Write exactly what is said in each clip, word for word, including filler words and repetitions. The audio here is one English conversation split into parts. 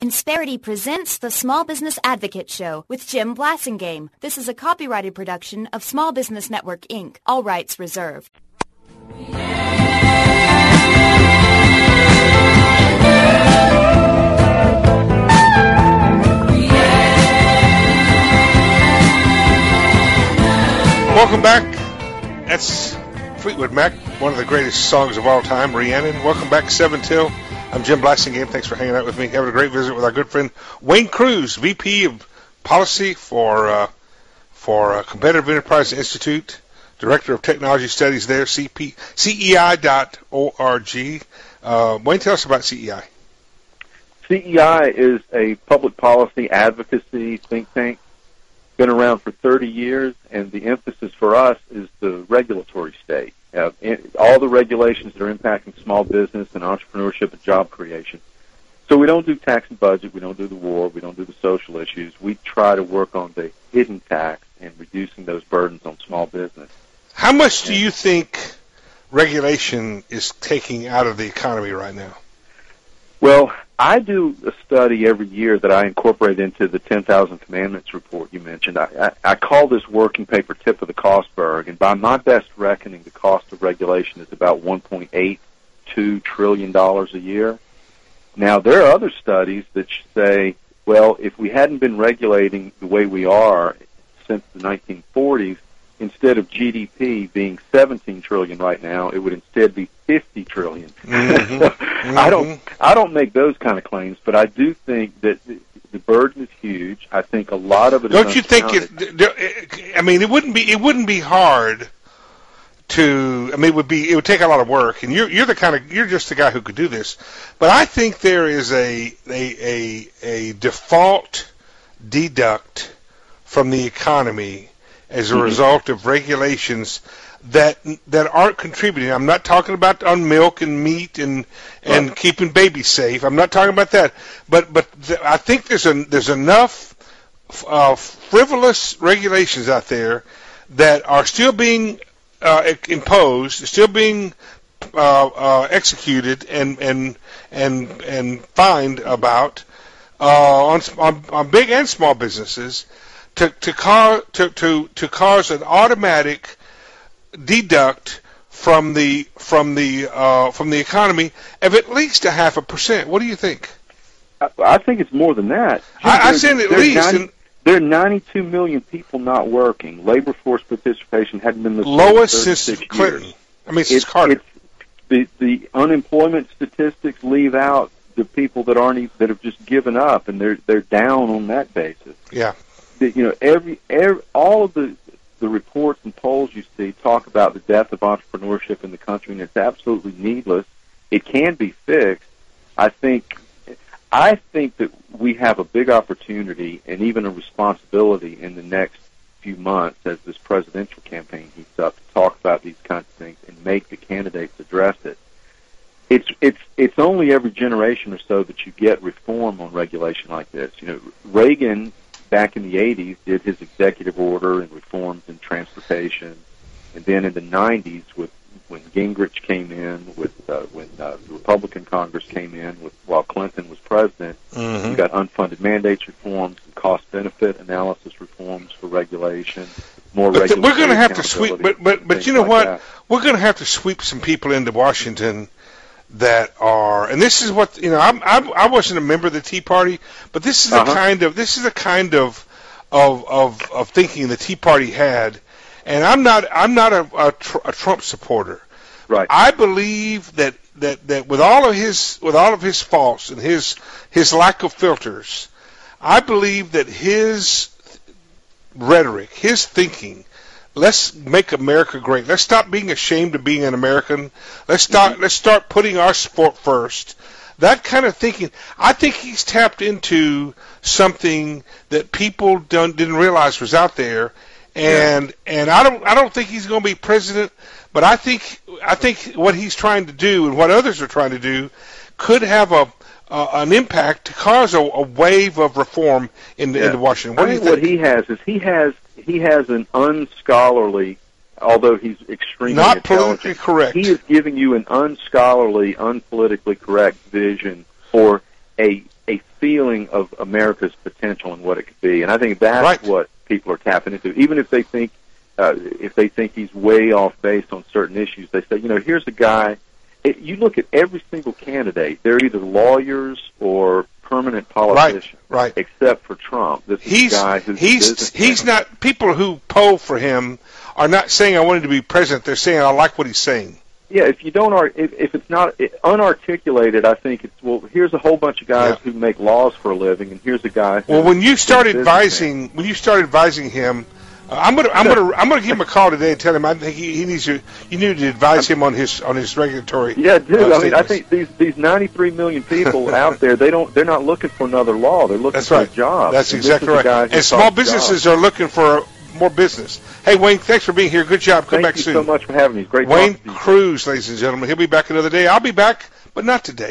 Insperity presents the Small Business Advocate Show with Jim Blasingame. This is a copyrighted production of Small Business Network, Incorporated. All rights reserved. Welcome back. That's Fleetwood Mac, one of the greatest songs of all time, Rhiannon. Welcome back, seven till. I'm Jim Blasingame. Thanks for hanging out with me. Having a great visit with our good friend Wayne Cruz, V P of Policy for uh, for uh, Competitive Enterprise Institute, Director of Technology Studies there, C P, C E I dot org. Uh, Wayne, tell us about C E I. C E I is a public policy advocacy think tank. Been around for thirty years, and the emphasis for us is the regulatory state. Uh, in, all the regulations that are impacting small business and entrepreneurship and job creation. So we don't do tax and budget, we don't do the war, we don't do the social issues. We try to work on the hidden tax and reducing those burdens on small business. How much do you think regulation is taking out of the economy right now? Well, I do a study every year that I incorporate into the ten thousand Commandments report you mentioned. I, I, I call this working paper tip of the Costberg, and by my best reckoning, the cost of regulation is about one point eight two trillion dollars a year. Now, there are other studies that say, well, if we hadn't been regulating the way we are since the nineteen forties, instead of G D P being seventeen trillion dollars right now, it would instead be fifty trillion dollars. Mm-hmm. mm-hmm. I don't I don't make those kind of claims, but I do think that the, the burden is huge. I think a lot of it don't is you think it, I mean it wouldn't be it wouldn't be hard to I mean it would be it would take a lot of work, and you're you're the kind of you're just the guy who could do this. But I think there is a a a, a default deduct from the economy as a mm-hmm. result of regulations that that aren't contributing. I'm not talking about on milk and meat and and right. keeping babies safe. I'm not talking about that. But but th- I think there's a, there's enough uh, frivolous regulations out there that are still being uh, imposed, still being uh, uh, executed and and and and fined about uh, on, on on big and small businesses. To to, cause, to to to cause an automatic deduct from the from the uh, from the economy of at least a half a percent. What do you think? I, I think it's more than that. I, I said at least. ninety, and, there are ninety-two million people not working. Labor force participation hadn't been the lowest since Clinton. Years. I mean, since Carter. It's, the the unemployment statistics leave out the people that aren't that have just given up, and they're they're down on that basis. Yeah. You know, every, every all of the the reports and polls you see talk about the death of entrepreneurship in the country, and it's absolutely needless. It can be fixed. I think I think that we have a big opportunity and even a responsibility in the next few months as this presidential campaign heats up to talk about these kinds of things and make the candidates address it. It's it's it's only every generation or so that you get reform on regulation like this. You know, Reagan back in the eighties did his executive order and reforms in transportation, and then in the nineties, with when Gingrich came in, with uh, when uh, the Republican Congress came in, with while Clinton was president, mm-hmm. you got unfunded mandates reforms and cost-benefit analysis reforms for regulation. More but regulatory we're going to have to sweep, but but but you know like what? That. We're going to have to sweep some people into Washington that are, and this is what you know. I'm, I'm, I wasn't a member of the Tea Party, but this is the uh-huh. kind of this is the kind of of of of thinking the Tea Party had. And I'm not I'm not a, a, tr- a Trump supporter. Right. I believe that, that, that with all of his with all of his faults and his his lack of filters, I believe that his rhetoric, his thinking, let's make America great. Let's stop being ashamed of being an American. Let's start mm-hmm. let's start putting our sport first. That kind of thinking, I think he's tapped into something that people don't, didn't realize was out there. And yeah. and I don't I don't think he's going to be president, but I think I think what he's trying to do and what others are trying to do could have a uh, an impact to cause a, a wave of reform in yeah. into Washington. What I do you think, think? What he has is he has he has an unscholarly, although he's extremely not intelligent, politically correct. He is giving you an unscholarly, unpolitically correct vision for a a feeling of America's potential and what it could be. And I think that's right. what people are tapping into. Even if they think uh, if they think he's way off base on certain issues, they say, you know, here's a guy. It, you look at every single candidate; they're either lawyers or permanent politicians, right, right. except for Trump. This is he's, a guy who's he's he's not. People who poll for him are not saying I want him to be president. They're saying I like what he's saying. Yeah, if you don't, if, if it's not unarticulated, I think it's, well, here's a whole bunch of guys yeah. who make laws for a living, and here's a guy. Well, when you started advising, when you started advising him, uh, I'm gonna, I'm gonna, I'm gonna give him a call today and tell him I think he, he needs to, you need to advise him on his, on his regulatory. Yeah, dude. Uh, I mean, I think these these ninety-three million people out there, they don't, they're not looking for another law. They're looking That's for right. a job. That's and exactly right. And small businesses jobs. are looking for more business. Hey, Wayne, thanks for being here. Good job. Come Thank back you soon. so much for having me. It's great Wayne talking to you. Cruz, ladies and gentlemen. He'll be back another day. I'll be back, but not today.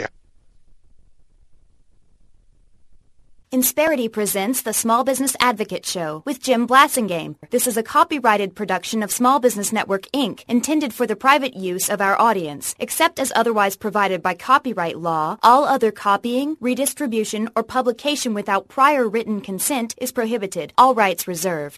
Insperity presents the Small Business Advocate Show with Jim Blasingame. This is a copyrighted production of Small Business Network, Incorporated, intended for the private use of our audience. Except as otherwise provided by copyright law, all other copying, redistribution, or publication without prior written consent is prohibited. All rights reserved.